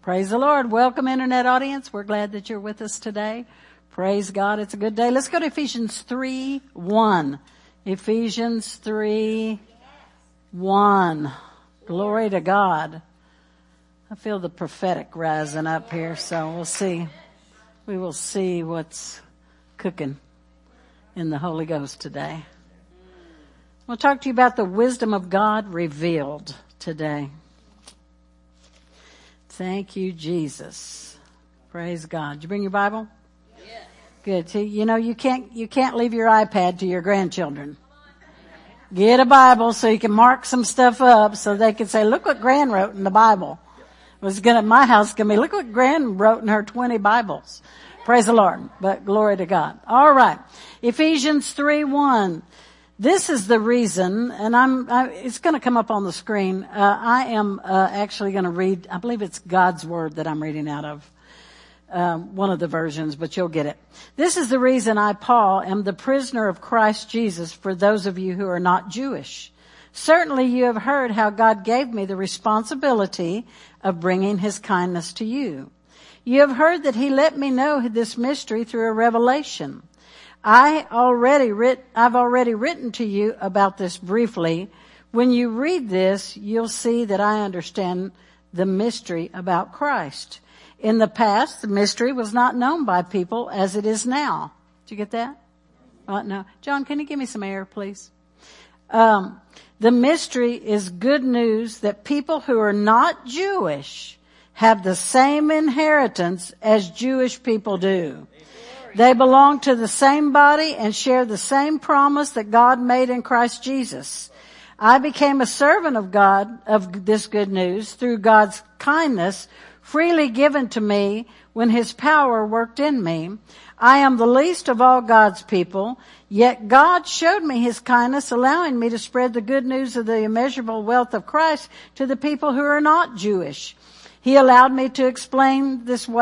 Praise the Lord. Welcome, Internet audience. We're glad that you're with us today. Praise God. It's a good day. Let's go to Ephesians 3:1. Ephesians 3:1. Glory to God. I feel the prophetic rising up here, so we'll see. We will see what's cooking in the Holy Ghost today. We'll talk to you about the wisdom of God revealed today. Thank you, Jesus. Praise God. Did you bring your Bible? Yes. Good. See, you can't leave your iPad to your grandchildren. Get a Bible so you can mark some stuff up so they can say, look what Gran wrote in the Bible. My house gonna be, look what Gran wrote in her 20 Bibles. Praise the Lord. But glory to God. All right. Ephesians 3:1. This is the reason, and it's going to come up on the screen. I am actually going to read, I believe it's God's Word that I'm reading out of, one of the versions, but you'll get it. This is the reason I, Paul, am the prisoner of Christ Jesus for those of you who are not Jewish. Certainly you have heard how God gave me the responsibility of bringing His kindness to you. You have heard that He let me know this mystery through a revelation. I've already written to you about this briefly. When you read this, you'll see that I understand the mystery about Christ. In the past, the mystery was not known by people as it is now. Did you get that? No. John, can you give me some air, please? The mystery is good news that people who are not Jewish have the same inheritance as Jewish people do. They belong to the same body and share the same promise that God made in Christ Jesus. I became a servant of God, of this good news, through God's kindness freely given to me when His power worked in me. I am the least of all God's people, yet God showed me His kindness, allowing me to spread the good news of the immeasurable wealth of Christ to the people who are not Jewish. He allowed me to explain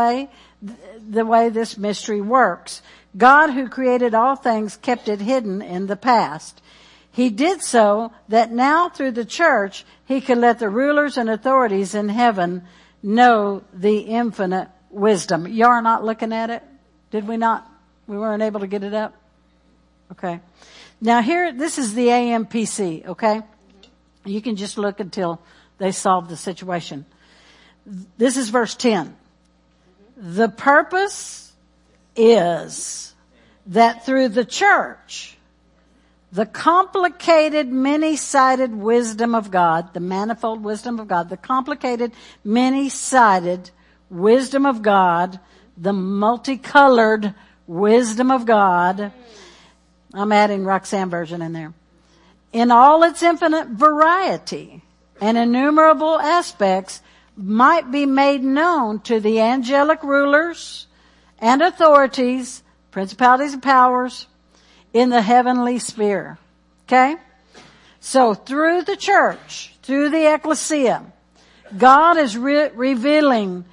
the way this mystery works. God, who created all things, kept it hidden in the past. He did so that now through the church, He could let the rulers and authorities in heaven know the infinite wisdom. You are not looking at it? Did we not? We weren't able to get it up? Okay. Now here, this is the AMPC, okay? You can just look until they solve the situation. This is verse 10. The purpose is that through the church, the complicated, many-sided wisdom of God, the manifold wisdom of God, the complicated, many-sided wisdom of God, the multicolored wisdom of God, I'm adding Roxanne version in there, in all its infinite variety and innumerable aspects, might be made known to the angelic rulers and authorities, principalities and powers in the heavenly sphere. Okay? So through the church, through the ecclesia, God is revealing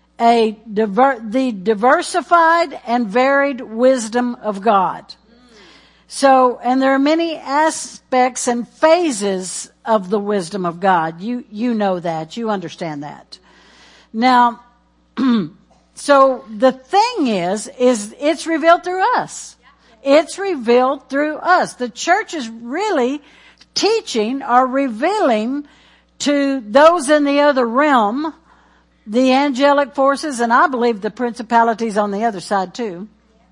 the diversified and varied wisdom of God. So, and there are many aspects and phases of the wisdom of God. You know that. You understand that. Now, so the thing is it's revealed through us. It's revealed through us. The church is really teaching or revealing to those in the other realm, the angelic forces, and I believe the principalities on the other side too.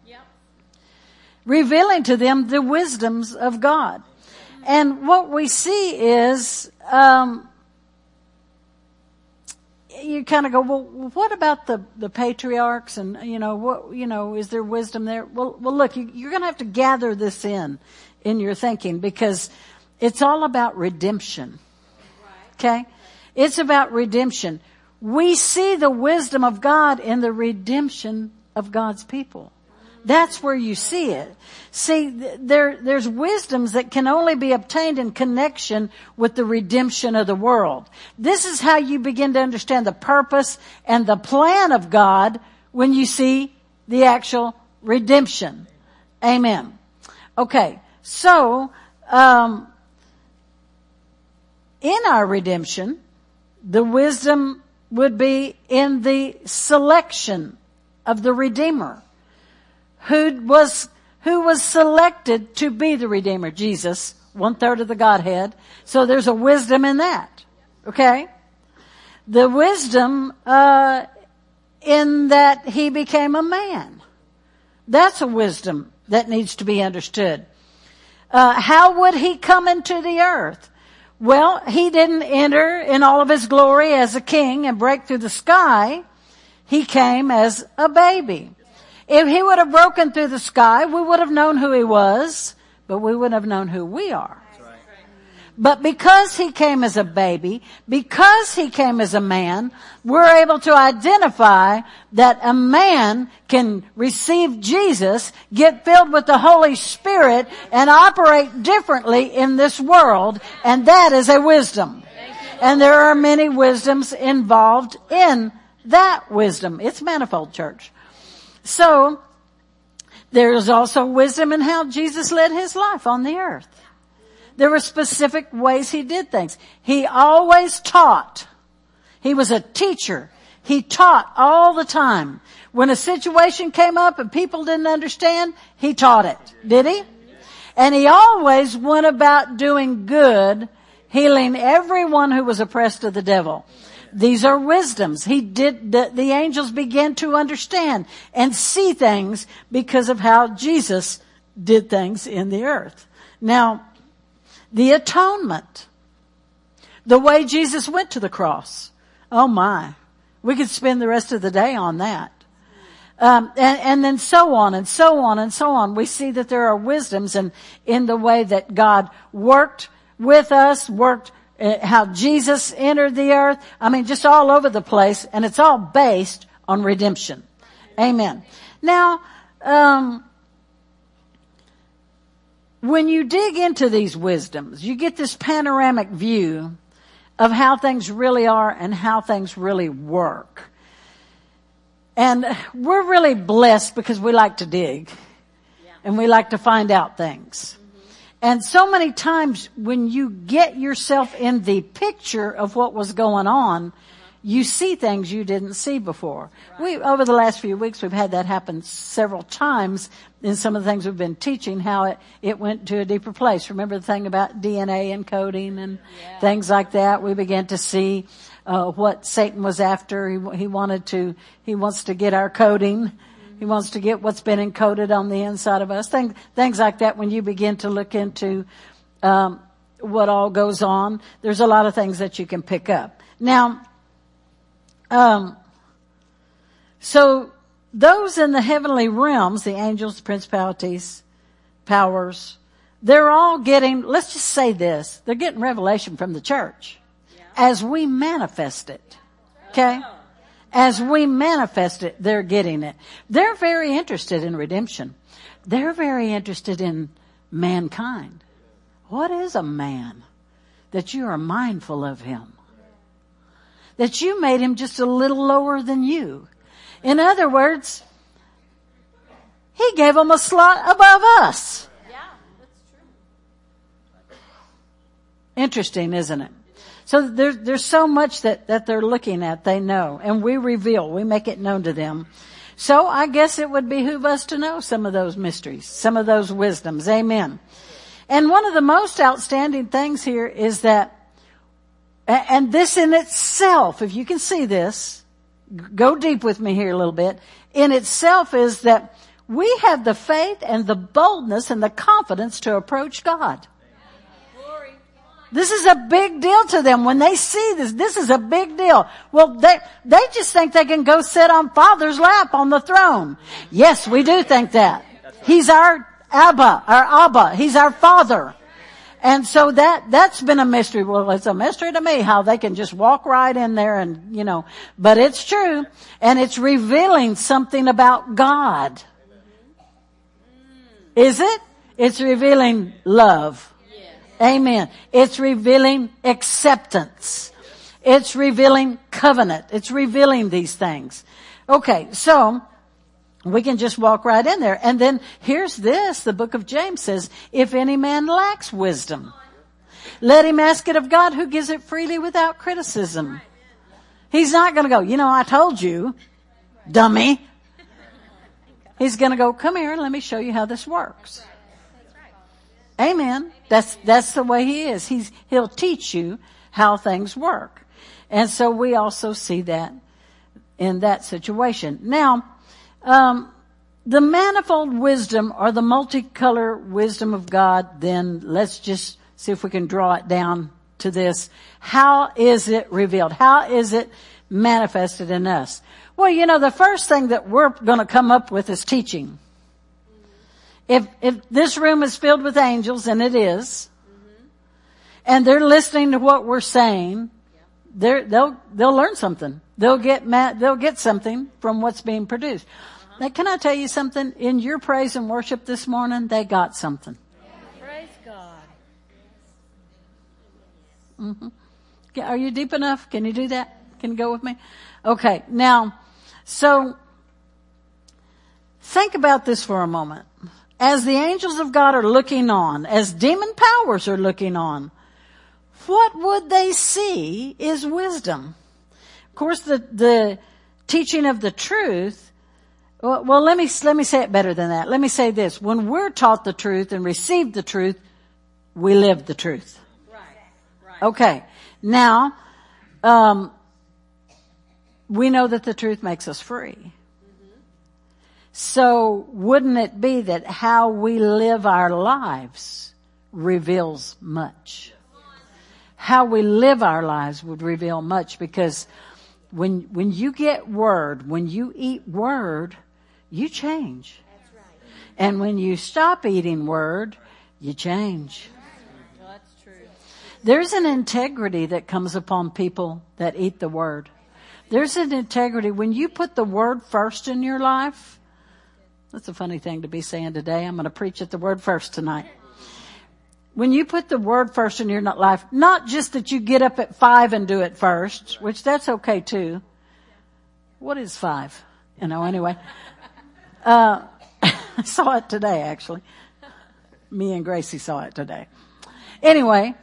Revealing to them the wisdoms of God. And what we see is, you kind of go, well, what about the patriarchs and, is there wisdom there? Well, look, you're going to have to gather this in your thinking because it's all about redemption. Okay? It's about redemption. We see the wisdom of God in the redemption of God's people. That's where you see it. See, there's wisdoms that can only be obtained in connection with the redemption of the world. This is how you begin to understand the purpose and the plan of God when you see the actual redemption. Amen. Okay, so in our redemption, the wisdom would be in the selection of the Redeemer. Who was selected to be the Redeemer? Jesus, 1/3 of the Godhead. So there's a wisdom in that. Okay? The wisdom, in that he became a man. That's a wisdom that needs to be understood. How would he come into the earth? Well, he didn't enter in all of his glory as a king and break through the sky. He came as a baby. If he would have broken through the sky, we would have known who he was, but we wouldn't have known who we are. But because he came as a baby, because he came as a man, we're able to identify that a man can receive Jesus, get filled with the Holy Spirit, and operate differently in this world, and that is a wisdom. And there are many wisdoms involved in that wisdom. It's manifold, church. So, there's also wisdom in how Jesus led his life on the earth. There were specific ways he did things. He always taught. He was a teacher. He taught all the time. When a situation came up and people didn't understand, he taught it. Did he? And he always went about doing good, healing everyone who was oppressed of the devil. These are wisdoms. The angels began to understand and see things because of how Jesus did things in the earth. Now, the atonement. The way Jesus went to the cross. Oh my. We could spend the rest of the day on that. And then so on and so on and so on. We see that there are wisdoms in the way that God worked with us, how Jesus entered the earth. I mean, just all over the place. And it's all based on redemption. Amen. Now, when you dig into these wisdoms, you get this panoramic view of how things really are and how things really work. And we're really blessed because we like to dig. And we like to find out things. And so many times when you get yourself in the picture of what was going on, you see things you didn't see before. Over the last few weeks, we've had that happen several times in some of the things we've been teaching, how it went to a deeper place. Remember the thing about DNA encoding and things like that? We began to see what Satan was after. He wants to get our coding. He wants to get what's been encoded on the inside of us. Things like that. When you begin to look into what all goes on, there's a lot of things that you can pick up. Now, so those in the heavenly realms, the angels, principalities, powers, they're all getting, let's just say this, they're getting revelation from the church as we manifest it. Okay? As we manifest it, they're getting it. They're very interested in redemption. They're very interested in mankind. What is a man? That you are mindful of him. That you made him just a little lower than you. In other words, he gave him a slot above us. Yeah, that's true. Interesting, isn't it? So there's so much that they're looking at, they know. And we reveal, we make it known to them. So I guess it would behoove us to know some of those mysteries, some of those wisdoms. Amen. And one of the most outstanding things here is that, and this in itself, if you can see this, go deep with me here a little bit, in itself is that we have the faith and the boldness and the confidence to approach God. This is a big deal to them when they see this. This is a big deal. Well, they just think they can go sit on Father's lap on the throne. Yes, we do think that. He's our Abba. He's our Father. And so that's been a mystery. Well, it's a mystery to me how they can just walk right in there and, but it's true. And it's revealing something about God. Is it? It's revealing love. Amen. It's revealing acceptance. It's revealing covenant. It's revealing these things. Okay, so we can just walk right in there. And then here's this. The book of James says, if any man lacks wisdom, let him ask it of God who gives it freely without criticism. He's not going to go, I told you, dummy. He's going to go, come here and let me show you how this works. Amen. That's the way he is. He'll teach you how things work. And so we also see that in that situation. Now, the manifold wisdom or the multicolor wisdom of God, then let's just see if we can draw it down to this. How is it revealed? How is it manifested in us? Well, the first thing that we're going to come up with is teaching. If this room is filled with angels, and it is, and they're listening to what we're saying, they'll learn something. They'll get something from what's being produced. Now, can I tell you something? In your praise and worship this morning, they got something. Praise God. Mm-hmm. Are you deep enough? Can you do that? Can you go with me? Okay. Now, so think about this for a moment. As the angels of God are looking on, as demon powers are looking on, what would they see is wisdom. Of course, the teaching of the truth. Well, let me say it better than that. Let me say this. When we're taught the truth and receive the truth, we live the truth. Right. Okay. Now, we know that the truth makes us free. So wouldn't it be that how we live our lives reveals much? How we live our lives would reveal much, because when you get word, when you eat word, you change. That's right. And when you stop eating word, you change. That's true. There's an integrity that comes upon people that eat the word. There's an integrity. When you put the word first in your life, that's a funny thing to be saying today. I'm going to preach at the word first tonight. When you put the word first in your life, not just that you get up at 5 and do it first, which that's okay too. What is 5? Anyway. I saw it today, actually. Me and Gracie saw it today. Anyway,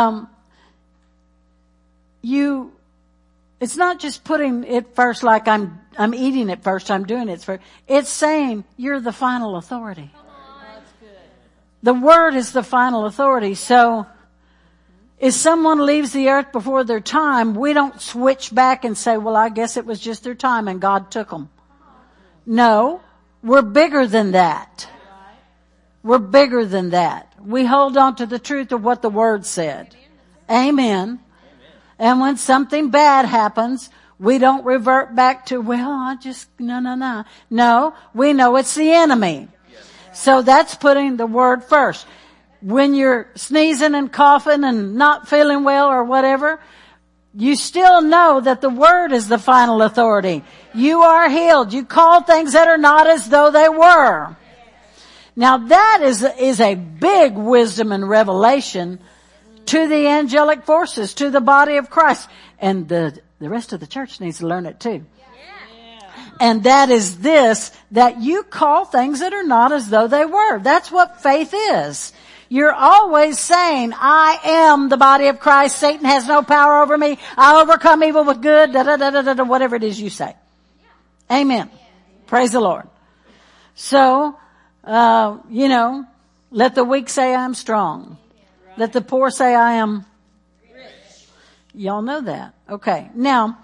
it's not just putting it first like I'm eating it first, I'm doing it first. It's saying you're the final authority. That's good. The word is the final authority. So if someone leaves the earth before their time, we don't switch back and say, well, I guess it was just their time and God took them. No, we're bigger than that. We're bigger than that. We hold on to the truth of what the word said. Amen. And when something bad happens, we don't revert back to, no. No, we know it's the enemy. So that's putting the word first. When you're sneezing and coughing and not feeling well or whatever, you still know that the word is the final authority. You are healed. You call things that are not as though they were. Now that is a big wisdom and revelation to the angelic forces, to the body of Christ. And the rest of the church needs to learn it too. And that is this, that you call things that are not as though they were. That's what faith is. You're always saying, I am the body of Christ. Satan has no power over me. I overcome evil with good, whatever it is you say. Amen. Praise the Lord. So, let the weak say I am strong. Let the poor say I am rich. Y'all know that. Okay. Now,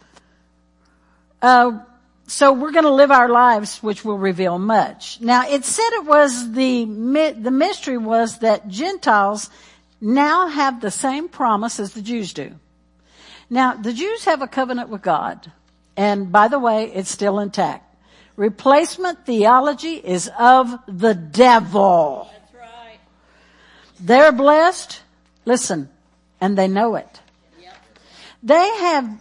so we're going to live our lives, which will reveal much. Now, it said it was the mystery was that Gentiles now have the same promise as the Jews do. Now, the Jews have a covenant with God. And by the way, it's still intact. Replacement theology is of the devil. That's right. They're blessed. Listen, and they know it. Yep. They have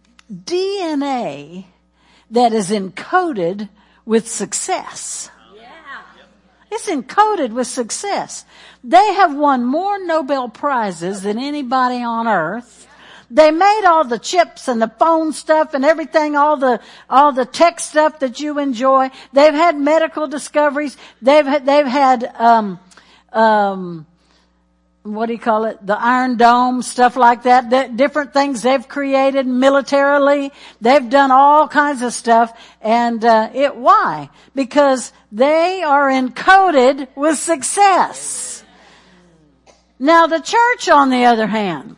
DNA that is encoded with success. Yeah. It's encoded with success. They have won more Nobel Prizes than anybody on earth. They made all the chips and the phone stuff and everything, all the tech stuff that you enjoy. They've had medical discoveries. They've had what do you call it? The Iron Dome, stuff like that. Different things they've created militarily. They've done all kinds of stuff. And, why? Because they are encoded with success. Now the church, on the other hand,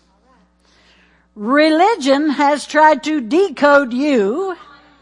religion has tried to decode you.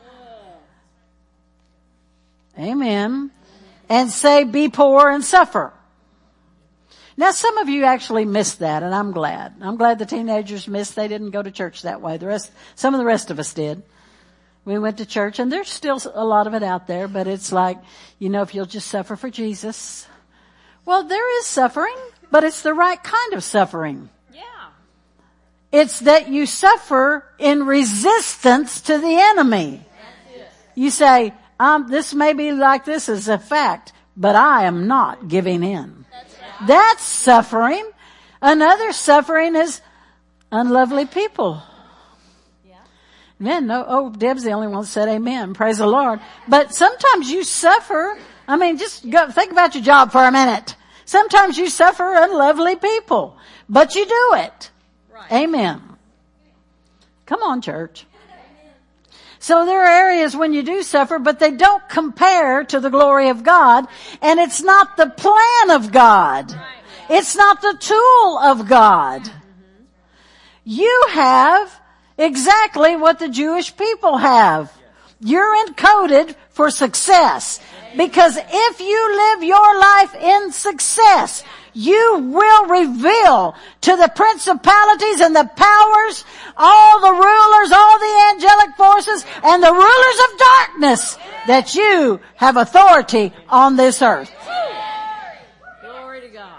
Amen. And say, be poor and suffer. Now some of you actually missed that, and I'm glad. I'm glad the teenagers missed. They didn't go to church that way. Some of the rest of us did. We went to church, and there's still a lot of it out there, but it's like, if you'll just suffer for Jesus. Well, there is suffering, but it's the right kind of suffering. Yeah. It's that you suffer in resistance to the enemy. You say, this may be like this as a fact, but I am not giving in. That's suffering. Another suffering is unlovely people. Yeah. Man, no, Deb's the only one that said amen. Praise the Lord. But sometimes you suffer. Just think about your job for a minute. Sometimes you suffer unlovely people, but you do it. Right. Amen. Come on, church. So there are areas when you do suffer, but they don't compare to the glory of God. And it's not the plan of God. It's not the tool of God. You have exactly what the Jewish people have. You're encoded for success. Because if you live your life in success, you will reveal to the principalities and the powers, all the rulers, all the angelic forces, and the rulers of darkness that you have authority on this earth. Glory to God.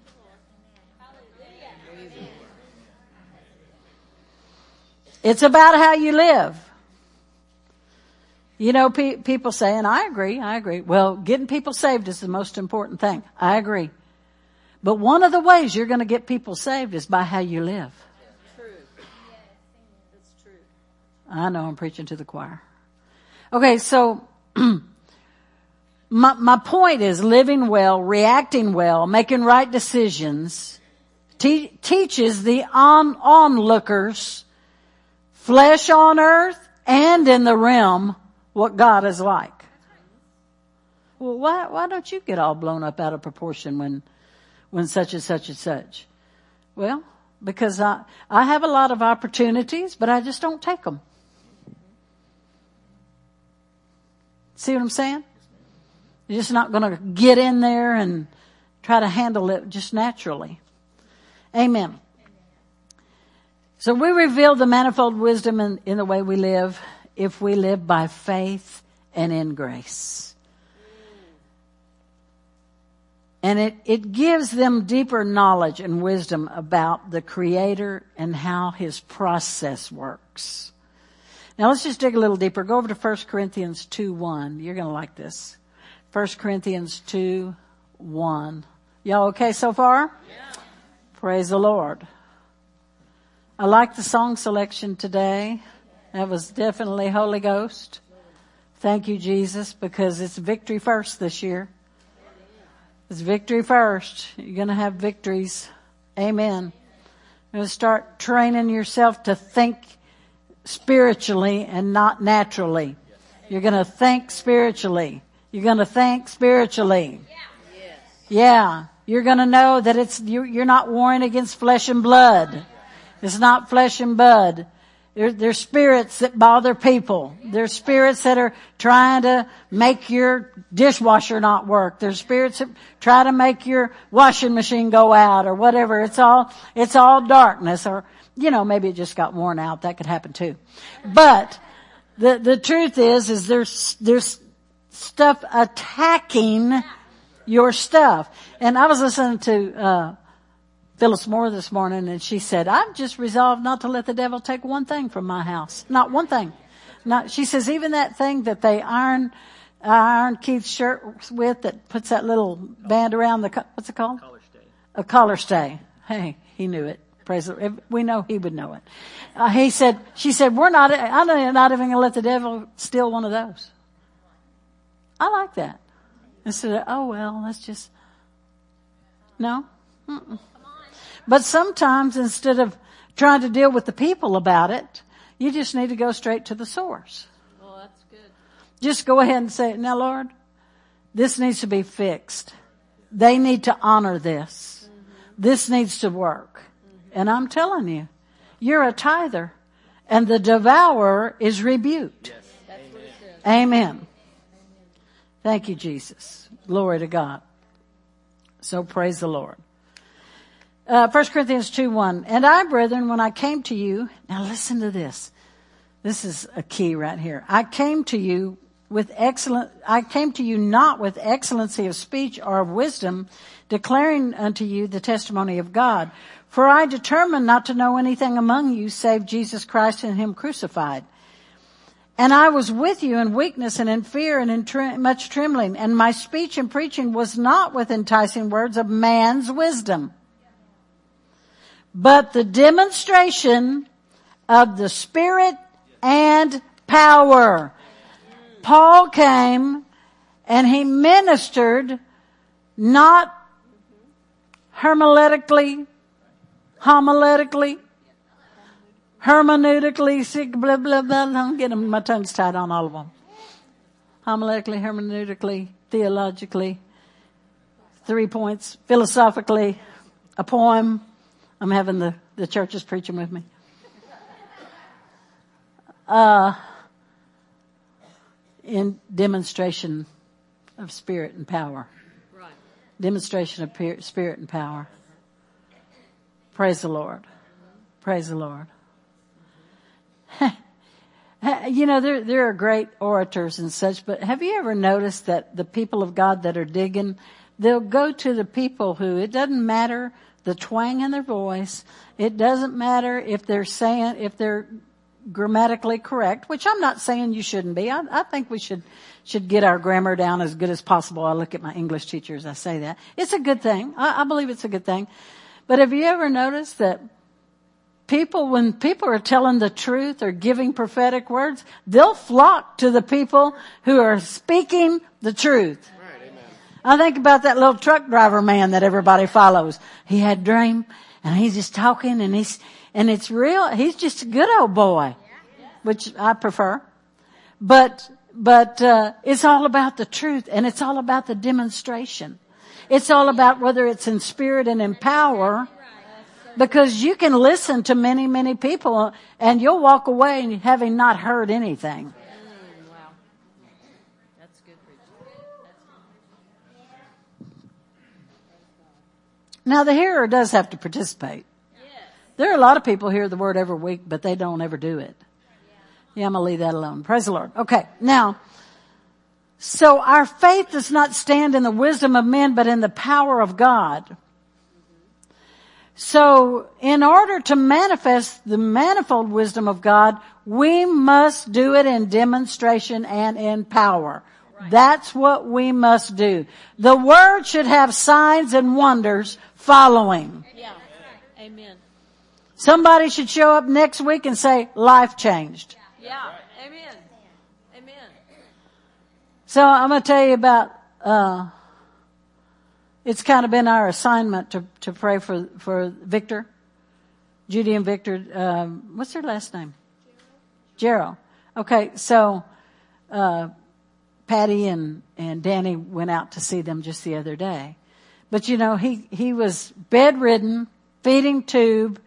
It's about how you live. People say, and I agree. Well, getting people saved is the most important thing. I agree. But one of the ways you're going to get people saved is by how you live. True. That's true. I know I'm preaching to the choir. Okay, so my point is living well, reacting well, making right decisions teaches the onlookers, flesh on earth and in the realm, what God is like. Well, why don't you get all blown up out of proportion when such and such and such? Well, because I have a lot of opportunities, but I just don't take them. See what I'm saying? You're just not going to get in there and try to handle it just naturally. Amen. So we reveal the manifold wisdom in the way we live if we live by faith and in grace. And it gives them deeper knowledge and wisdom about the Creator and how His process works. Now let's just dig a little deeper. Go over to 1 Corinthians 2:1. You're going to like this. 1 Corinthians 2:1. Y'all okay so far? Yeah. Praise the Lord. I like the song selection today. That was definitely Holy Ghost. Thank you, Jesus, because it's victory first this year. It's victory first. You're going to have victories. Amen. You're going to start training yourself to think spiritually and not naturally. You're going to think spiritually. You're going to think spiritually. Yeah. You're going to know that you're not warring against flesh and blood. It's not flesh and blood. There's spirits that bother people. There's spirits that are trying to make your dishwasher not work. There's spirits that try to make your washing machine go out or whatever. It's all darkness, or, maybe it just got worn out. That could happen too. But the truth is there's stuff attacking your stuff. And I was listening to, Phyllis Moore this morning, and she said, I've just resolved not to let the devil take one thing from my house. Not one thing. She says, even that thing that they iron Keith's shirt with that puts that little band around what's it called? Collar stay. A collar stay. Hey, he knew it. Praise the Lord. We know he would know it. She said, I'm not even going to let the devil steal one of those. I like that. Instead of, oh well, let's just, no. Mm-mm. But sometimes instead of trying to deal with the people about it, you just need to go straight to the source. Well, that's good. Just go ahead and say, now Lord, this needs to be fixed. They need to honor this. This needs to work. And I'm telling you, you're a tither and the devourer is rebuked. That's what it says. Amen. Thank you, Jesus. Glory to God. So praise the Lord. 1 Corinthians 2:1. And I, brethren, when I came to you, now listen to this. This is a key right here. I came to you not with excellency of speech or of wisdom, declaring unto you the testimony of God. For I determined not to know anything among you save Jesus Christ and him crucified. And I was with you in weakness and in fear and in much trembling. And my speech and preaching was not with enticing words of man's wisdom, but the demonstration of the Spirit and power. Paul came and he ministered not hermeneutically, blah, blah, blah. I'm getting my tongue's tied on all of them. Homiletically, hermeneutically, theologically, 3 points, philosophically, a poem. I'm having the churches preaching with me. In demonstration of spirit and power. Right. Demonstration of spirit and power. Praise the Lord. Praise the Lord. You know, there are great orators and such, but have you ever noticed that the people of God that are digging, they'll go to the people who, it doesn't matter the twang in their voice. It doesn't matter if they're grammatically correct, which I'm not saying you shouldn't be. I think we should get our grammar down as good as possible. I look at my English teachers, I say that. It's a good thing. I believe it's a good thing. But have you ever noticed that when people are telling the truth or giving prophetic words, they'll flock to the people who are speaking the truth. Right, amen. I think about that little truck driver man that everybody follows. He had a dream and he's just talking and it's real. He's just a good old boy, which I prefer. But it's all about the truth and it's all about the demonstration. It's all about whether it's in spirit and in power. Because you can listen to many, many people and you'll walk away having not heard anything. Wow. That's good preaching. Now the hearer does have to participate. There are a lot of people hear the word every week, but they don't ever do it. Yeah, I'm going to leave that alone. Praise the Lord. Okay. Now, so our faith does not stand in the wisdom of men, but in the power of God. So in order to manifest the manifold wisdom of God, we must do it in demonstration and in power. Right. That's what we must do. The word should have signs and wonders following. Yeah. Amen. Somebody should show up next week and say, life changed. Yeah. Amen. Amen. So I'm going to tell you about, it's kind of been our assignment to pray for Victor, Judy and Victor. What's their last name? Gerald. Okay, so Patty and Danny went out to see them just the other day. But you know, he was bedridden, feeding tube,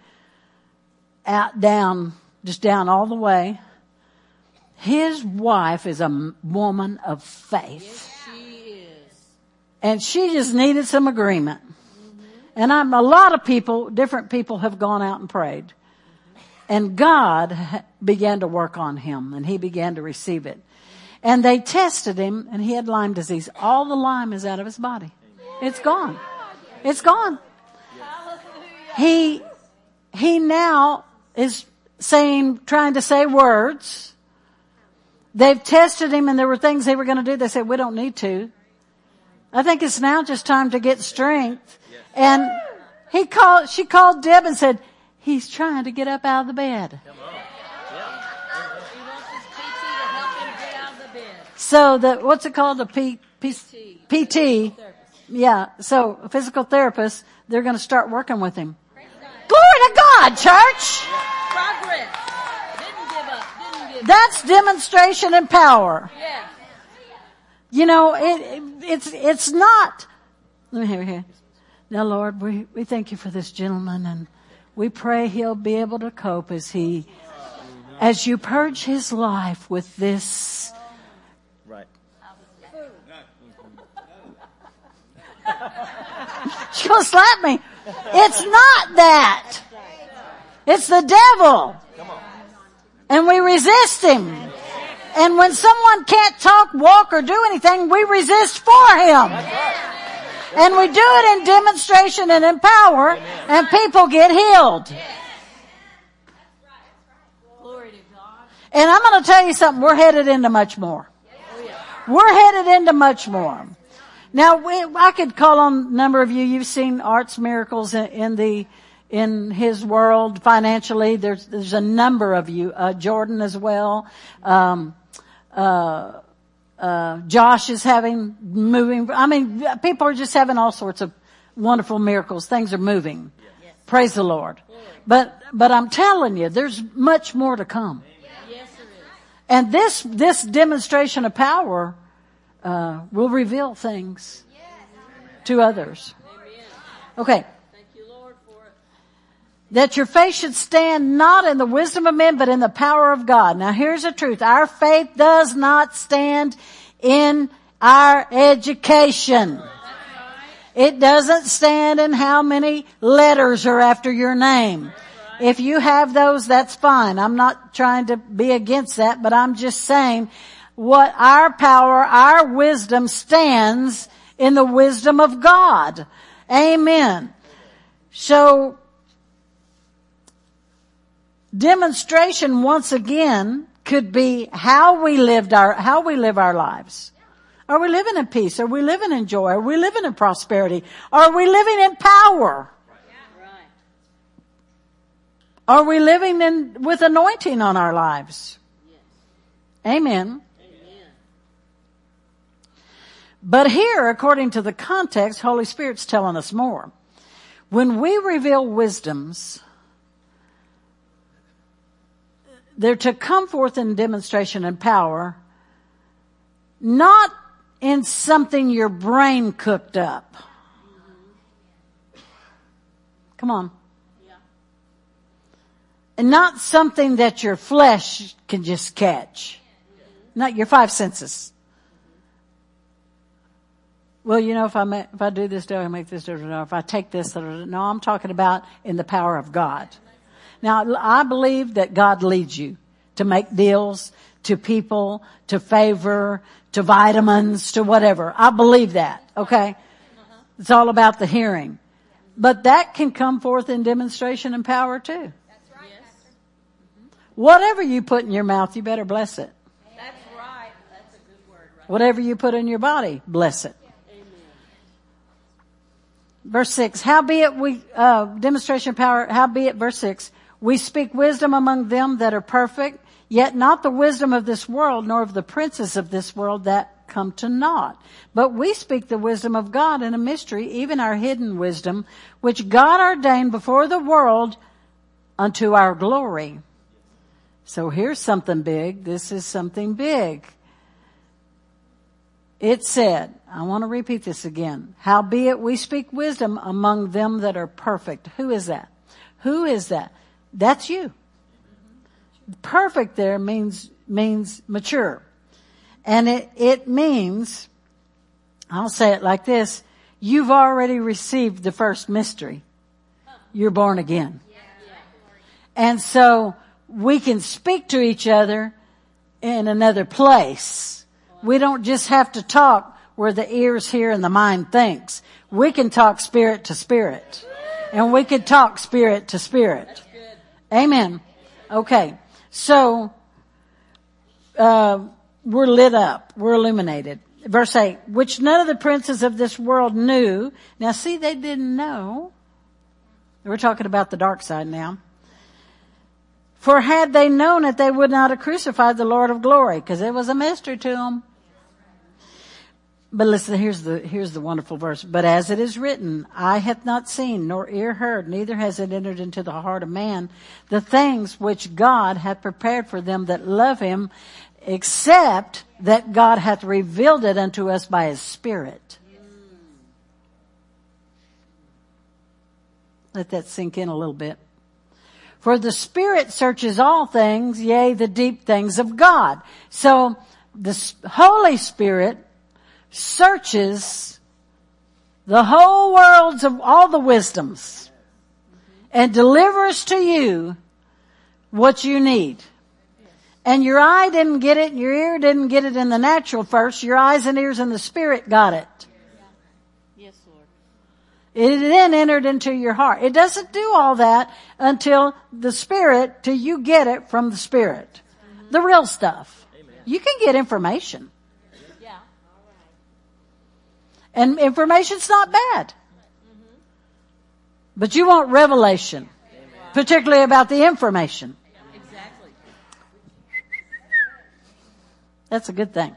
down all the way. His wife is a woman of faith. Yes, she is. And she just needed some agreement. And a lot of people, different people have gone out and prayed. And God began to work on him and he began to receive it. And they tested him and he had Lyme disease. All the Lyme is out of his body. It's gone. It's gone. He now is trying to say words. They've tested him and there were things they were going to do. They said, we don't need to. I think it's now just time to get strength. And she called Deb and said, he's trying to get up out of the bed. He wants his PT to help him get out of the bed. So what's it called? PT. Therapist. Yeah. So a physical therapist, they're going to start working with him. Glory to God, church. Progress. Didn't give up. Didn't give up. That's demonstration and power. Yes. You know, it's not. Let me hear here. Now, Lord, we thank you for this gentleman, and we pray he'll be able to cope as you purge his life with this. Right. She's gonna slap me. It's not that. It's the devil. And we resist him. And when someone can't talk, walk, or do anything, we resist for him. And we do it in demonstration and in power, and people get healed. Glory to God. And I'm going to tell you something, we're headed into much more. We're headed into much more. Now, I could call on a number of you. You've seen Art's miracles in his world financially. There's a number of you. Jordan as well. Josh is moving. I mean, people are just having all sorts of wonderful miracles. Things are moving. Yes. Praise the Lord. But I'm telling you, there's much more to come. Yes, there is. And this demonstration of power, will reveal things to others. Okay. Thank you, Lord, for it. That your faith should stand not in the wisdom of men, but in the power of God. Now here's the truth. Our faith does not stand in our education. It doesn't stand in how many letters are after your name. If you have those, that's fine. I'm not trying to be against that, but I'm just saying what our power, our wisdom stands in the wisdom of God. Amen. So, demonstration once again could be how we live our lives. Are we living in peace? Are we living in joy? Are we living in prosperity? Are we living in power? Right. Are we living with anointing on our lives? Yes. Amen. Amen. But here, according to the context, Holy Spirit's telling us more. When we reveal wisdoms, they're to come forth in demonstration and power, not in something your brain cooked up. Come on. Yeah. And not something that your flesh can just catch. Not your five senses. Well, you know, if I do this, do I make this, or if I take this, no, I'm talking about in the power of God. Now, I believe that God leads you to make deals, to people, to favor, to vitamins, to whatever. I believe that, okay? It's all about the hearing. But that can come forth in demonstration and power too. That's right. Yes. Whatever you put in your mouth, you better bless it. That's right. That's a good word, right? Whatever you put in your body, bless it. Amen. Verse 6, demonstration power, howbeit, verse 6, we speak wisdom among them that are perfect, yet not the wisdom of this world, nor of the princes of this world that come to naught. But we speak the wisdom of God in a mystery, even our hidden wisdom, which God ordained before the world unto our glory. So here's something big. This is something big. It said, I want to repeat this again. Howbeit we speak wisdom among them that are perfect. Who is that? Who is that? That's you. Perfect there means mature. And it means, I'll say it like this, you've already received the first mystery. You're born again. And so we can speak to each other in another place. We don't just have to talk where the ears hear and the mind thinks. We can talk spirit to spirit. And we can talk spirit to spirit. Amen. Okay. So, we're lit up. We're illuminated. Verse 8, which none of the princes of this world knew. Now see, they didn't know. We're talking about the dark side now. For had they known it, they would not have crucified the Lord of glory, because it was a mystery to them. But listen, here's the wonderful verse. But as it is written, eye hath not seen, nor ear heard, neither has it entered into the heart of man, the things which God hath prepared for them that love him, except that God hath revealed it unto us by his Spirit. Let that sink in a little bit. For the Spirit searches all things, yea, the deep things of God. So the Holy Spirit searches the whole worlds of all the wisdoms and delivers to you what you need. And your eye didn't get it, and your ear didn't get it in the natural first. Your eyes and ears in the Spirit got it. Yes, Lord. It then entered into your heart. It doesn't do all that until the Spirit, till you get it from the Spirit. The real stuff. You can get information. Yeah. And information's not bad. But you want revelation. Particularly about the information. Exactly. That's a good thing.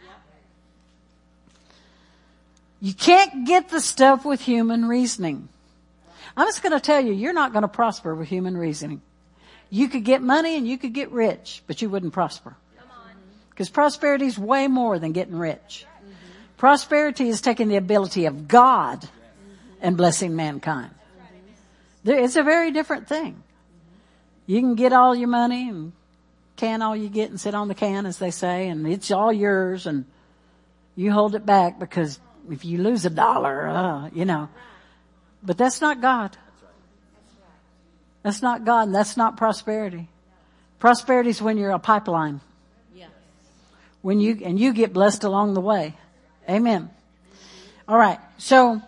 You can't get the stuff with human reasoning. I'm just going to tell you, you're not going to prosper with human reasoning. You could get money and you could get rich, but you wouldn't prosper. Because prosperity is way more than getting rich. Prosperity is taking the ability of God and blessing mankind. It's a very different thing. You can get all your money and can all you get and sit on the can, as they say, and it's all yours, and you hold it back because if you lose $1, But that's not God. That's not God, and that's not prosperity. Prosperity is when you're a pipeline. Yeah. When you get blessed along the way. Amen. All right. So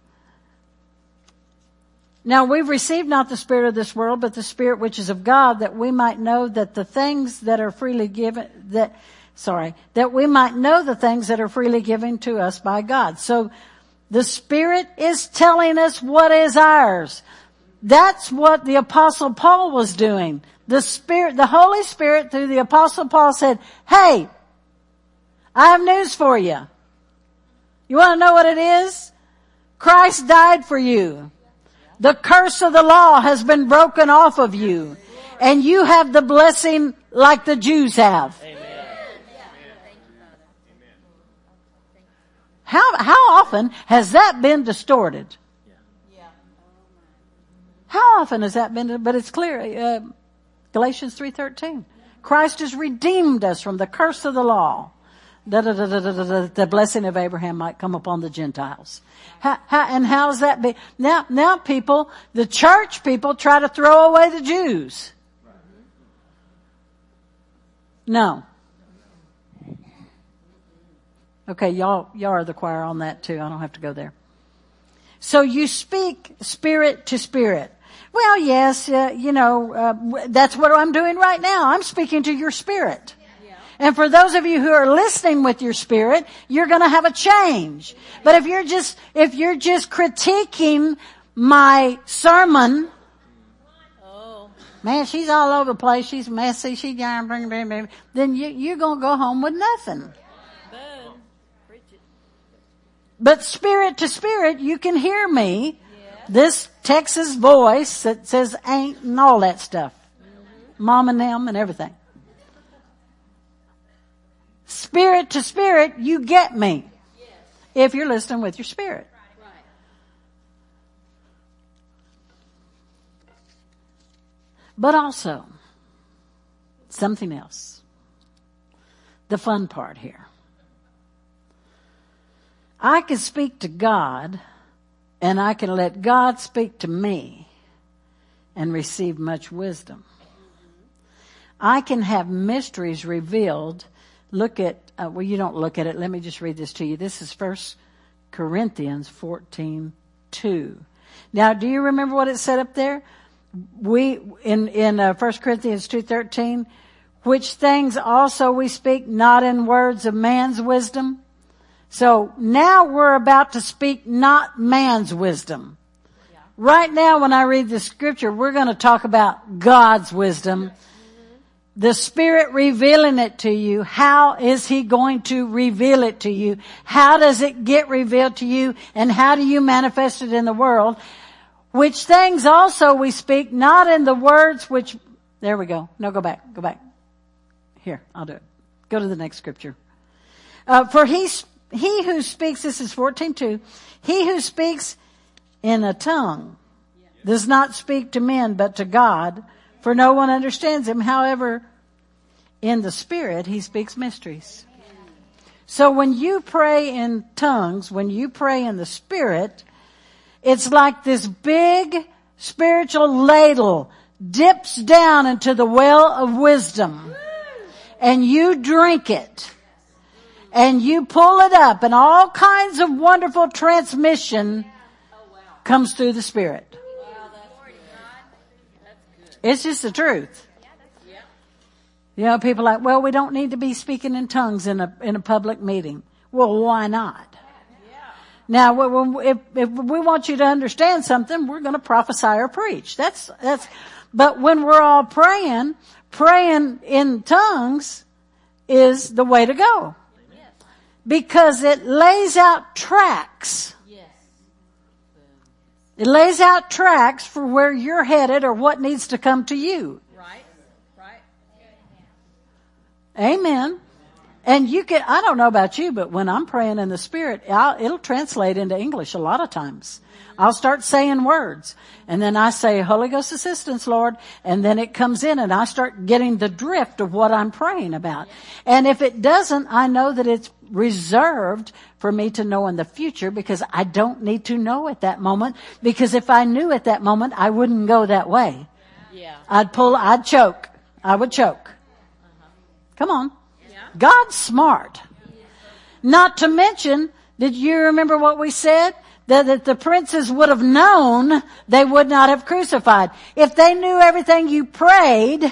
now we've received not the spirit of this world, but the Spirit which is of God, that we might know that the things that are freely given, that we might know the things that are freely given to us by God. So the Spirit is telling us what is ours. That's what the Apostle Paul was doing. The Holy Spirit through the Apostle Paul said, hey, I have news for you. You want to know what it is? Christ died for you. The curse of the law has been broken off of you. And you have the blessing like the Jews have. Amen. How often has that been distorted? How often has that been? But it's clear. Galatians 3:13. Christ has redeemed us from the curse of the law. The blessing of Abraham might come upon the Gentiles. And how's that be? Now people, the church people try to throw away the Jews. No. Okay, y'all are the choir on that too. I don't have to go there. So you speak spirit to spirit. Well, yes, that's what I'm doing right now. I'm speaking to your spirit. And for those of you who are listening with your spirit, you're going to have a change. But if you're just critiquing my sermon, man, she's all over the place. She's messy. Then you're going to go home with nothing. But spirit to spirit, you can hear me. This Texas voice that says ain't and all that stuff. Mom and them and everything. Spirit to spirit, you get me. If you're listening with your spirit. But also, something else. The fun part here. I can speak to God, and I can let God speak to me and receive much wisdom. I can have mysteries revealed. Look at, you don't look at it. Let me just read this to you. This is 1 Corinthians 14:2. Now, do you remember what it said up there? In 1 Corinthians 2:13, which things also we speak not in words of man's wisdom. So now we're about to speak not man's wisdom. Right now when I read the scripture, we're going to talk about God's wisdom. the Spirit revealing it to you, how is He going to reveal it to you? How does it get revealed to you? And how do you manifest it in the world? Which things also we speak, not in the words which, there we go. No, go back. Here, I'll do it. Go to the next scripture. For he who speaks, this is 14:2, he who speaks in a tongue does not speak to men but to God, for no one understands him. However, in the Spirit, he speaks mysteries. So when you pray in tongues, when you pray in the Spirit, it's like this big spiritual ladle dips down into the well of wisdom, and you drink it, and you pull it up, and all kinds of wonderful transmission comes through the Spirit. It's just the truth. You know, people are like, well, we don't need to be speaking in tongues in a public meeting. Well, why not? Now, if we want you to understand something, we're going to prophesy or preach. But when we're all praying in tongues is the way to go. Because it lays out tracks. It lays out tracks for where you're headed or what needs to come to you. Right. Amen. And I don't know about you, but when I'm praying in the Spirit, it'll translate into English a lot of times. I'll start saying words, and then I say, Holy Ghost assistance, Lord, and then it comes in, and I start getting the drift of what I'm praying about. And if it doesn't, I know that it's reserved for me to know in the future, because I don't need to know at that moment, because if I knew at that moment, I wouldn't go that way. I'd choke. I would choke. Come on. God's smart. Not to mention, did you remember what we said? That if the princes would have known, they would not have crucified. If they knew everything you prayed.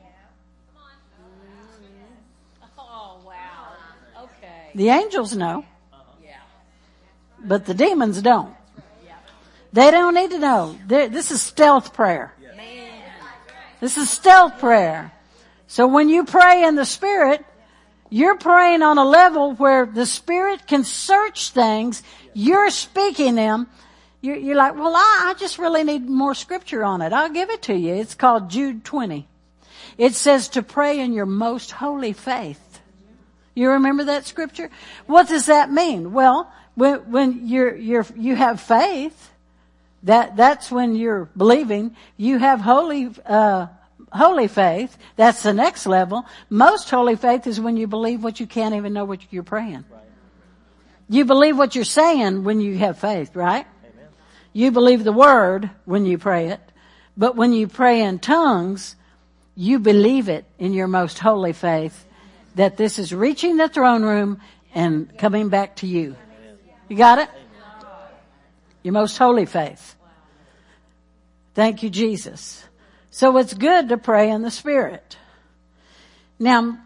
Oh, wow. Okay. The angels know. But the demons don't. They don't need to know. This is stealth prayer. This is stealth prayer. So when you pray in the Spirit, you're praying on a level where the Spirit can search things. You're speaking them. You're like, well, I just really need more scripture on it. I'll give it to you. It's called Jude 20. It says to pray in your most holy faith. You remember that scripture? What does that mean? Well, when you have faith, that's when you're believing. You have holy faith. That's the next level. Most holy faith is when you believe what you can't even know what you're praying. You believe what you're saying when you have faith, right? Amen. You believe the word when you pray it. But when you pray in tongues, you believe it in your most holy faith that this is reaching the throne room and coming back to you. You got it? Your most holy faith. Thank you, Jesus. So it's good to pray in the Spirit. Now,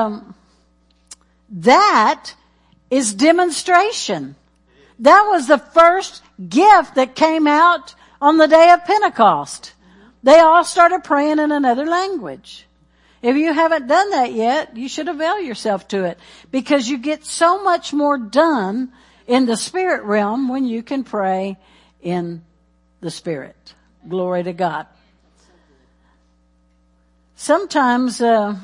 that is demonstration. That was the first gift that came out on the day of Pentecost. They all started praying in another language. If you haven't done that yet, you should avail yourself to it, because you get so much more done in the Spirit realm when you can pray in the Spirit. Glory to God. Sometimes, a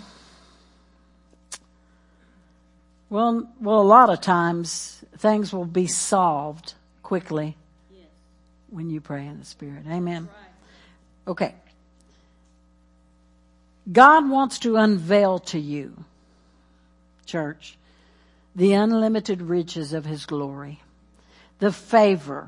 lot of times things will be solved quickly when you pray in the Spirit. Amen. Okay. God wants to unveil to you, church, the unlimited riches of His glory, the favor,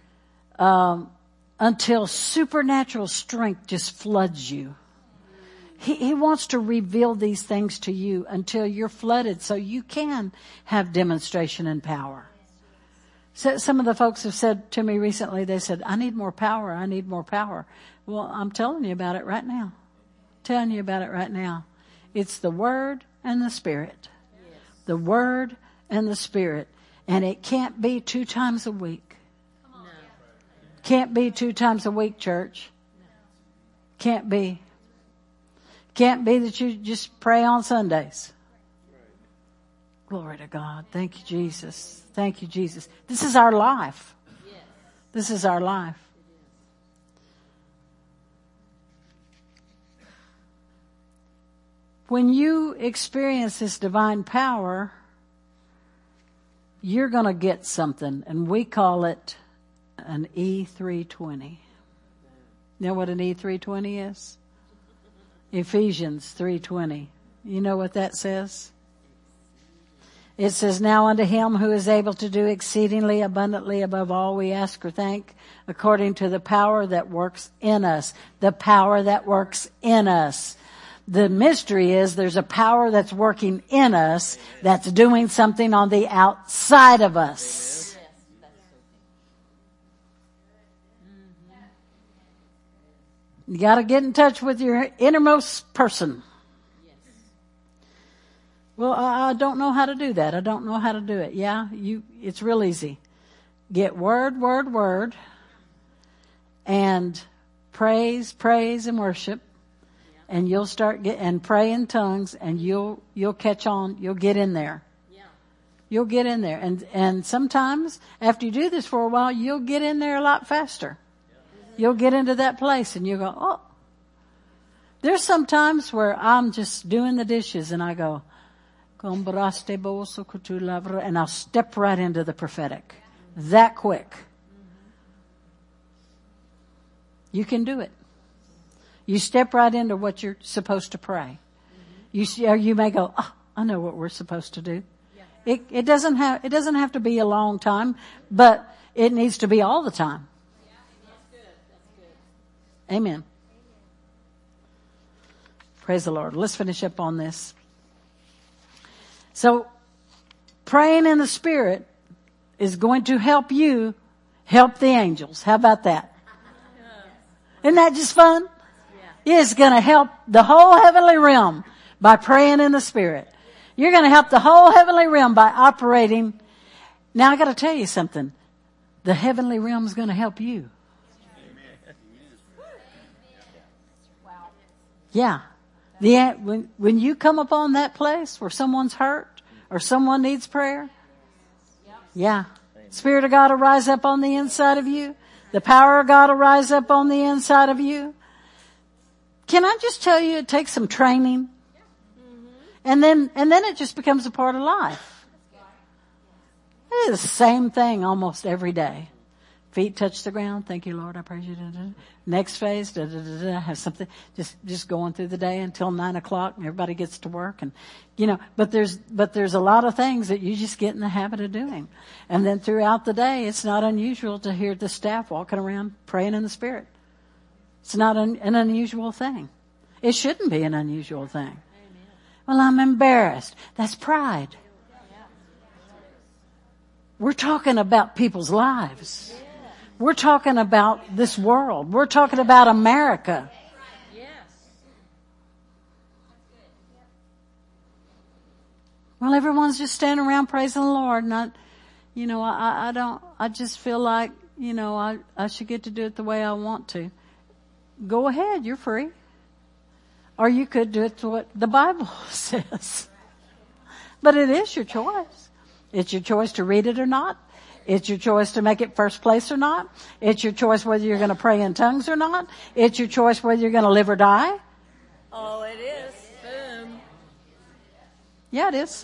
until supernatural strength just floods you. He wants to reveal these things to you until you're flooded so you can have demonstration and power. So some of the folks have said to me recently, they said, I need more power. I need more power. Well, I'm telling you about it right now. It's the Word and the Spirit. The Word and the Spirit. And it can't be 2 times a week. Can't be 2 times a week, church. Can't be. Can't be that you just pray on Sundays. Glory to God. Thank you, Jesus. Thank you, Jesus. This is our life. This is our life. When you experience this divine power, you're going to get something, and we call it an E320. You know what an E320 is? Ephesians 3:20. You know what that says? It says, now unto him who is able to do exceedingly abundantly above all we ask or think, according to the power that works in us. The power that works in us. The mystery is there's a power that's working in us that's doing something on the outside of us. You got to get in touch with your innermost person. Well, I don't know how to do that. I don't know how to do it. Yeah, it's real easy. Get word, and praise, and worship, and you'll start and pray in tongues, and you'll catch on. You'll get in there. You'll get in there, and sometimes after you do this for a while, you'll get in there a lot faster. You'll get into that place, and you go, oh. There's some times where I'm just doing the dishes, and I go, and I'll step right into the prophetic. That quick. You can do it. You step right into what you're supposed to pray. You may go, oh, I know what we're supposed to do. It doesn't have to be a long time, but it needs to be all the time. Amen. Praise the Lord. Let's finish up on this. So, praying in the Spirit is going to help you help the angels. How about that? Isn't that just fun? It's going to help the whole heavenly realm by praying in the Spirit. You're going to help the whole heavenly realm by operating. Now I got to tell you something. The heavenly realm is going to help you. Yeah. When you come upon that place where someone's hurt or someone needs prayer, yeah. Spirit of God will rise up on the inside of you. The power of God will rise up on the inside of you. Can I just tell you, it takes some training, and then it just becomes a part of life. It is the same thing almost every day. Feet touch the ground. Thank you, Lord. I praise you. Next phase, have something. Just going through the day until 9:00, and everybody gets to work, and But there's a lot of things that you just get in the habit of doing, and then throughout the day, it's not unusual to hear the staff walking around praying in the Spirit. It's not an unusual thing. It shouldn't be an unusual thing. Well, I'm embarrassed. That's pride. We're talking about people's lives. We're talking about this world. We're talking about America. Well, everyone's just standing around praising the Lord, and I just feel like, I should get to do it the way I want to. Go ahead, you're free. Or you could do it to what the Bible says. But it is your choice. It's your choice to read it or not. It's your choice to make it first place or not. It's your choice whether you're going to pray in tongues or not. It's your choice whether you're going to live or die. Oh, it is. Boom. Yeah, it is.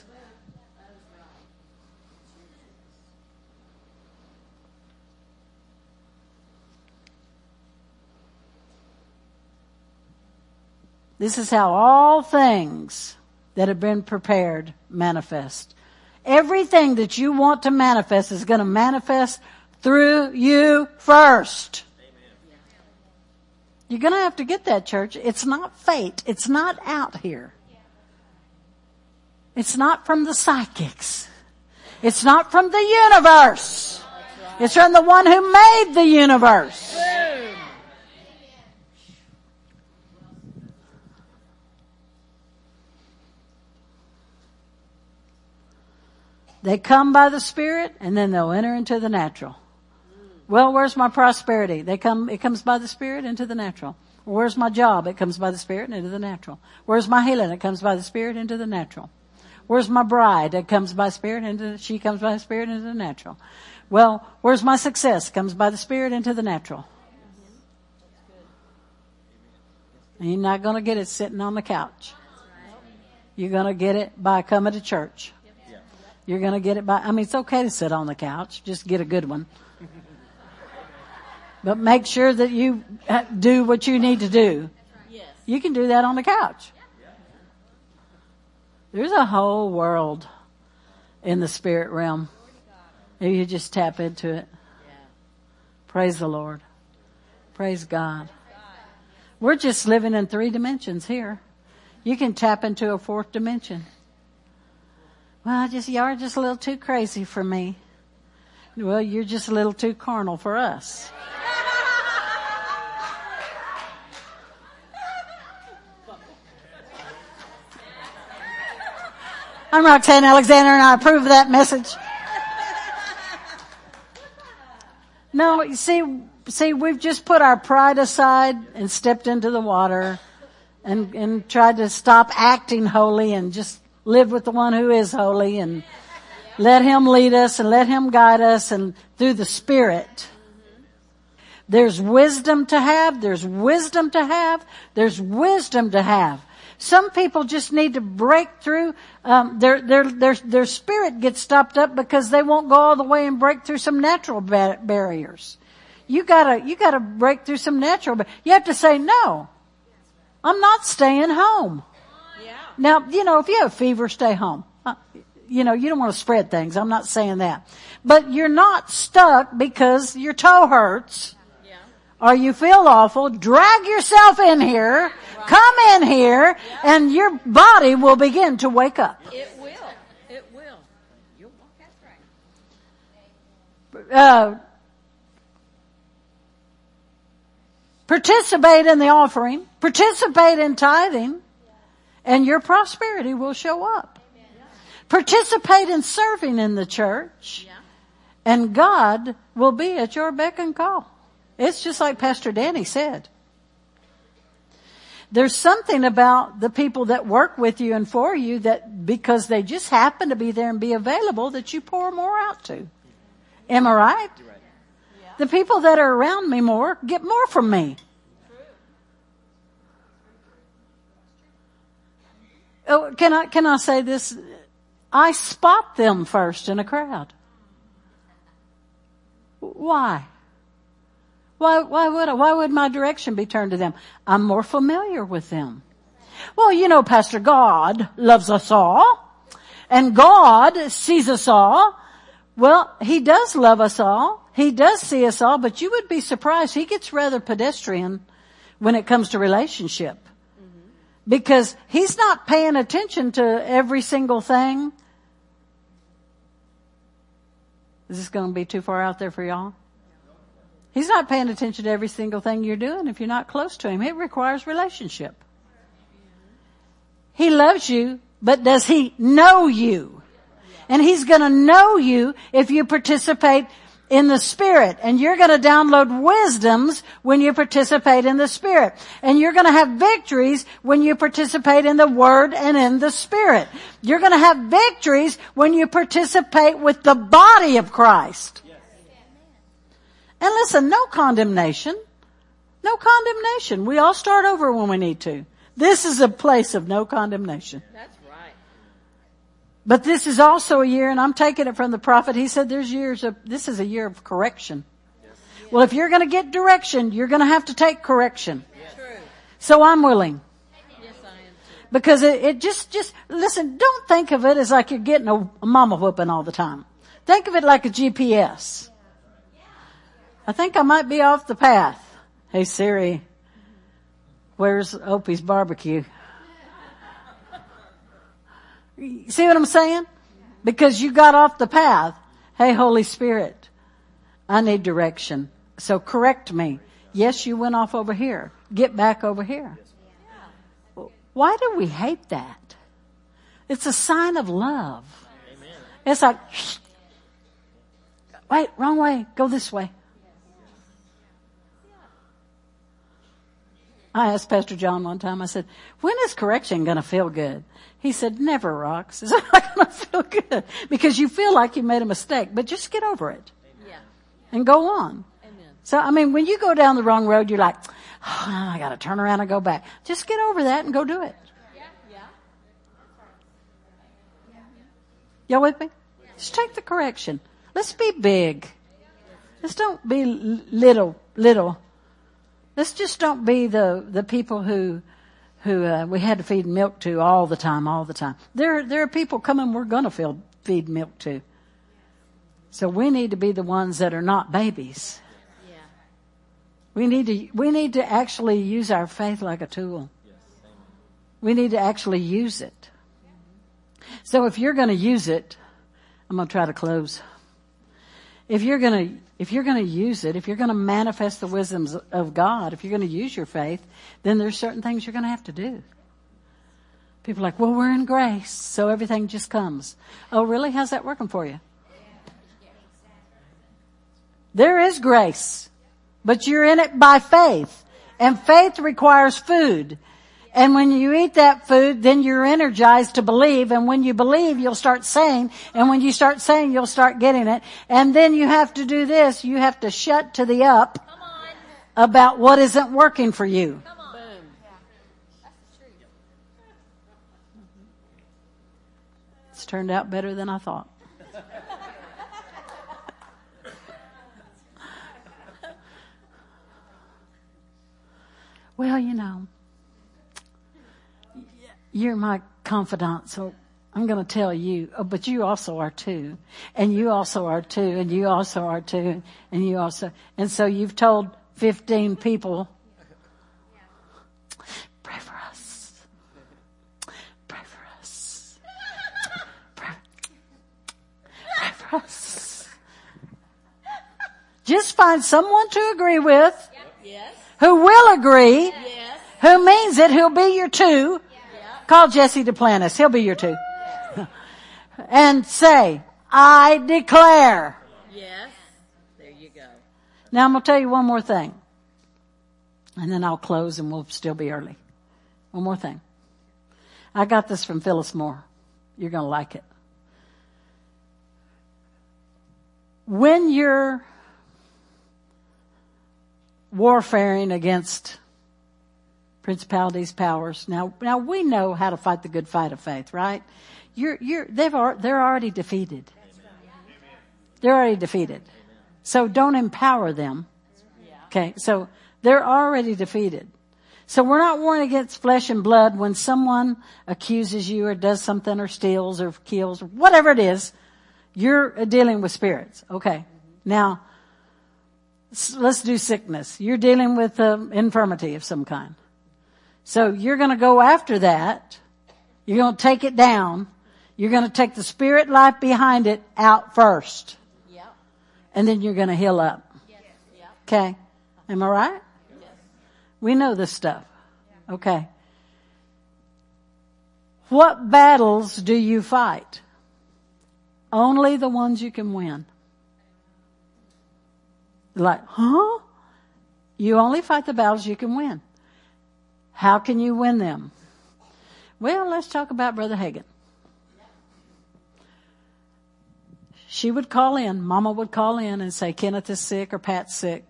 This is how all things that have been prepared manifest. Everything that you want to manifest is going to manifest through you first. Amen. You're going to have to get that, church. It's not fate. It's not out here. It's not from the psychics. It's not from the universe. It's from the one who made the universe. They come by the Spirit, and then they'll enter into the natural. Well, where's my prosperity? It comes by the Spirit into the natural. Where's my job? It comes by the Spirit and into the natural. Where's my healing? It comes by the Spirit into the natural. Where's my bride? It comes by Spirit she comes by the Spirit into the natural. Well, where's my success? It comes by the Spirit into the natural. And you're not going to get it sitting on the couch. You're going to get it by coming to church. You're going to get it by, it's okay to sit on the couch. Just get a good one. But make sure that you do what you need to do. You can do that on the couch. There's a whole world in the spirit realm. If you just tap into it. Praise the Lord. Praise God. We're just living in 3 dimensions here. You can tap into a 4th dimension. Well, you're just a little too crazy for me. Well, you're just a little too carnal for us. I'm Roxanne Alexander and I approve of that message. No, you see, we've just put our pride aside and stepped into the water and tried to stop acting holy and just live with the one who is holy and let him lead us and let him guide us and through the Spirit. There's wisdom to have. There's wisdom to have. There's wisdom to have. Some people just need to break through. Their spirit gets stopped up because they won't go all the way and break through some natural barriers. You gotta break through some natural. You have to say no. I'm not staying home. Yeah. Now, if you have fever, stay home. You don't want to spread things. I'm not saying that. But you're not stuck because your toe hurts. Yeah. Or you feel awful. Drag yourself in here. Right. Come in here. Yeah. And your body will begin to wake up. It will. It will. You'll walk that right. Participate in the offering. Participate in tithing. And your prosperity will show up. Amen. Participate in serving in the church. Yeah. And God will be at your beck and call. It's just like Pastor Danny said. There's something about the people that work with you and for you that because they just happen to be there and be available that you pour more out to. Am I right? You're right. Yeah. The people that are around me more get more from me. Oh, can I say this? I spot them first in a crowd. Why? Why would my direction be turned to them? I'm more familiar with them. Well, Pastor, God loves us all. And God sees us all. Well, He does love us all. He does see us all, but you would be surprised. He gets rather pedestrian when it comes to relationship. Because He's not paying attention to every single thing. Is this going to be too far out there for y'all? He's not paying attention to every single thing you're doing if you're not close to Him. It requires relationship. He loves you, but does He know you? And He's going to know you if you participate in the Spirit. And you're going to download wisdoms when you participate in the Spirit. And you're going to have victories when you participate in the Word and in the Spirit. You're going to have victories when you participate with the body of Christ. And listen, no condemnation. No condemnation. We all start over when we need to. This is a place of no condemnation. That's right. But this is also a year, and I'm taking it from the prophet. He said this is a year of correction. Yes. Well, if you're going to get direction, you're going to have to take correction. Yes. True. So I'm willing. Yes, I am too. Because it just listen, don't think of it as like you're getting a mama whooping all the time. Think of it like a GPS. I think I might be off the path. Hey Siri, where's Opie's barbecue? See what I'm saying? Because you got off the path. Hey Holy Spirit, I need direction. So correct me. Yes, you went off over here. Get back over here. Why do we hate that? It's a sign of love. It's like, wait, wrong way. Go this way. I asked Pastor John one time, I said, when is correction going to feel good? He said, never, Rox. It's not going to feel good because you feel like you made a mistake, but just get over it. Yeah. And go on. Amen. So, I mean, when you go down the wrong road, you're like, oh, I got to turn around and go back. Just get over that and go do it. Yeah. Y'all with me? Just take the correction. Let's be big. Let's don't be little. Let's just don't be the people who we had to feed milk to all the time. There are people coming we're going to feed milk to. So we need to be the ones that are not babies. Yeah. We need to actually use our faith like a tool. We need to actually use it. So if you're going to use it, I'm going to try to close. If you're going to use it, if you're going to manifest the wisdoms of God, if you're going to use your faith, then there's certain things you're going to have to do. People are like, well, we're in grace, so everything just comes. Oh, really? How's that working for you? There is grace, but you're in it by faith. And faith requires food. And when you eat that food, then you're energized to believe. And when you believe, you'll start saying. And when you start saying, you'll start getting it. And then you have to do this. You have to shut to the up about what isn't working for you. Come on. Boom. That's the truth. It's turned out better than I thought. Well, you're my confidant, so I'm going to tell you. Oh, but you also are too. And you also are too. And you also are too. And you also. And so you've told 15 people, pray for us. Pray for us. Pray for us. Just find someone to agree with. Yes. Who will agree. Yes. Who means it. Who'll be your two. Call Jesse Duplantis. He'll be your two. And say, I declare. Yes. There you go. Now I'm going to tell you one more thing. And then I'll close and we'll still be early. One more thing. I got this from Phyllis Moore. You're going to like it. When you're warfaring against principalities, powers. Now we know how to fight the good fight of faith, right? They're already defeated. They're already defeated. So don't empower them. Okay. So they're already defeated. So we're not warring against flesh and blood when someone accuses you or does something or steals or kills or whatever it is. You're dealing with spirits. Okay. Now let's do sickness. You're dealing with infirmity of some kind. So you're going to go after that. You're going to take it down. You're going to take the spirit life behind it out first. Yep. And then you're going to heal up. Yes. Yep. Okay. Am I right? Yes. We know this stuff. Okay. What battles do you fight? Only the ones you can win. Like, huh? You only fight the battles you can win. How can you win them? Well, let's talk about Brother Hagin. She would call in, Mama would call in and say, Kenneth is sick or Pat's sick.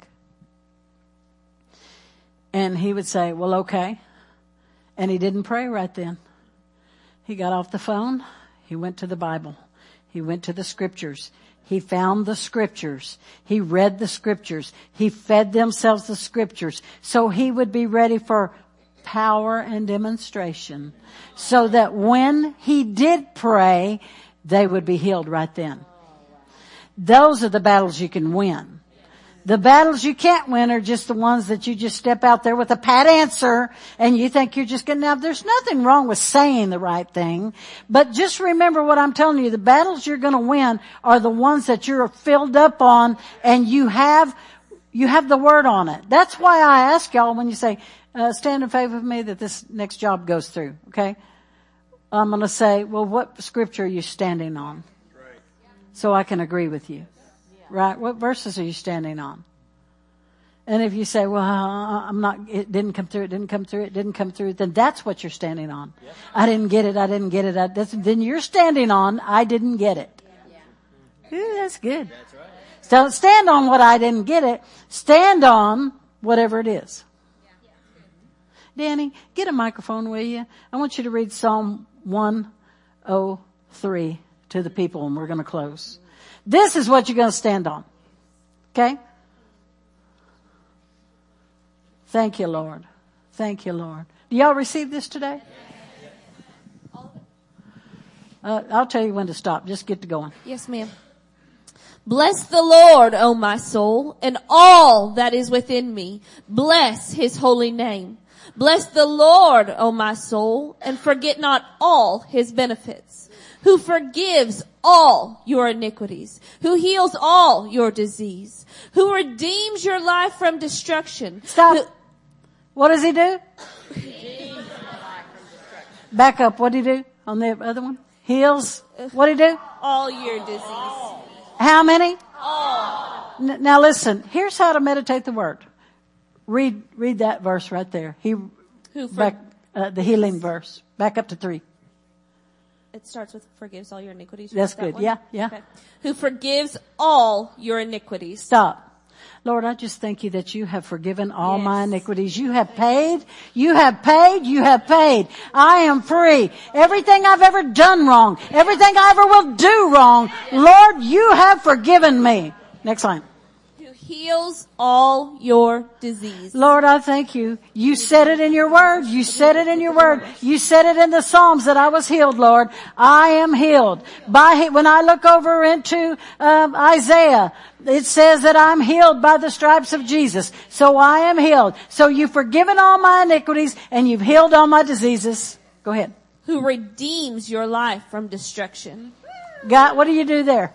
And he would say, well, okay. And he didn't pray right then. He got off the phone. He went to the Bible. He went to the scriptures. He found the scriptures. He read the scriptures. He fed themselves the scriptures. So he would be ready for power and demonstration. So that when he did pray, they would be healed right then. Those are the battles you can win. The battles you can't win are just the ones that you just step out there with a pat answer and you think you're just going to. Now, there's nothing wrong with saying the right thing, but just remember what I'm telling you. The battles you're going to win are the ones that you're filled up on and you have the word on it. That's why I ask y'all when you say, stand in favor of me that this next job goes through. Okay. I'm going to say, well, what scripture are you standing on? So I can agree with you. Right? What verses are you standing on? And if you say, well, it didn't come through, then that's what you're standing on. Yep. I didn't get it. Then you're standing on, I didn't get it. Yeah. Ooh, that's good. That's right. So don't stand on what I didn't get it. Stand on whatever it is. Danny, get a microphone, will you? I want you to read Psalm 103 to the people, and we're going to close. This is what you're going to stand on. Okay? Thank you, Lord. Thank you, Lord. Do y'all receive this today? I'll tell you when to stop. Just get to going. Yes, ma'am. Bless the Lord, O my soul, and all that is within me. Bless his holy name. Bless the Lord, O my soul, and forget not all his benefits, who forgives all your iniquities, who heals all your disease, who redeems your life from destruction. Stop. What does he do? Back up. What did he do on the other one? Heals. What did he do? All your disease. How many? All. Now listen, here's how to meditate the word. Read that verse right there. The healing verse. Back up to 3. It starts with forgives all your iniquities. That's good. Yeah. Okay. Who forgives all your iniquities. Stop. Lord, I just thank you that you have forgiven all my iniquities. You have paid. I am free. Everything I've ever done wrong, everything I ever will do wrong, Lord, you have forgiven me. Next line. Who heals all your disease. Lord, I thank you. You said it in your word. You said it in the Psalms that I was healed, Lord. I am healed. When I look over into Isaiah, it says that I'm healed by the stripes of Jesus. So I am healed. So you've forgiven all my iniquities and you've healed all my diseases. Go ahead. Who redeems your life from destruction. God, what do you do there?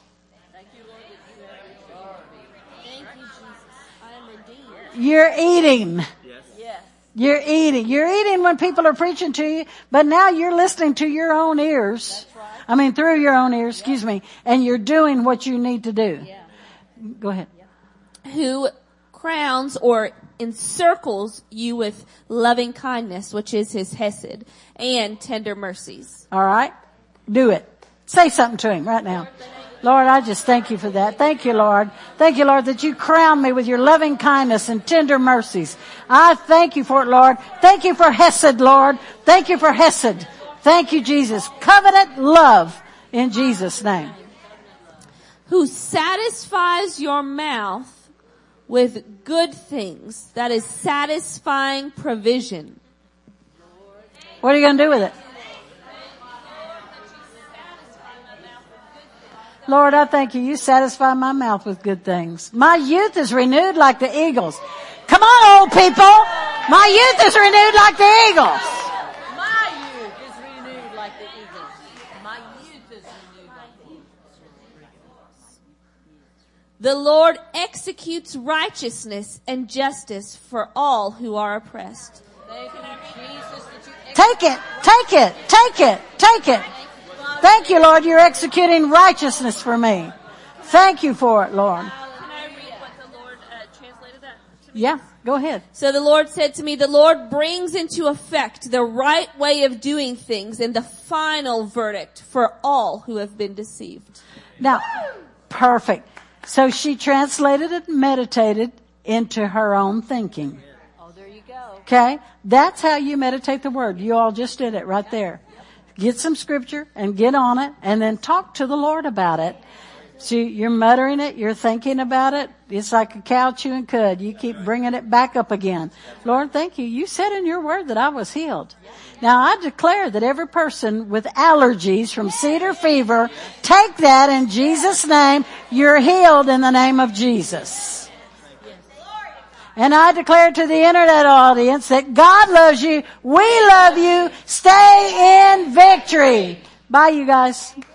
You're eating. Yes. You're eating. You're eating when people are preaching to you, but now you're listening to your own ears. That's right. Through your own ears, excuse me, and you're doing what you need to do. Yeah. Go ahead. Who crowns or encircles you with loving kindness, which is his hesed, and tender mercies. All right. Do it. Say something to him right now. Lord, I just thank you for that. Thank you, Lord. Thank you, Lord, that you crown me with your loving kindness and tender mercies. I thank you for it, Lord. Thank you for Hesed, Lord. Thank you for Hesed. Thank you, Jesus. Covenant love in Jesus' name. Who satisfies your mouth with good things. That is satisfying provision. What are you going to do with it? Lord, I thank you. You satisfy my mouth with good things. My youth is renewed like the eagles. Come on, old people. My youth is renewed like the eagles. My youth is renewed like the eagles. My youth is renewed like the eagles. The Lord executes righteousness and justice for all who are oppressed. Thank you, Jesus, that you Take it. Thank you, Lord, you're executing righteousness for me. Thank you for it, Lord. Can I read what the Lord translated that to me? Yeah, go ahead. So the Lord said to me, the Lord brings into effect the right way of doing things and the final verdict for all who have been deceived. Now, perfect. So she translated it and meditated into her own thinking. Oh, there you go. Okay? That's how you meditate the word. You all just did it right there. Get some scripture and get on it and then talk to the Lord about it. See, you're muttering it. You're thinking about it. It's like a cow chewing cud. You keep bringing it back up again. Lord, thank you. You said in your word that I was healed. Now I declare that every person with allergies from cedar fever, take that in Jesus' name. You're healed in the name of Jesus. And I declare to the internet audience that God loves you. We love you. Stay in victory. Bye, you guys.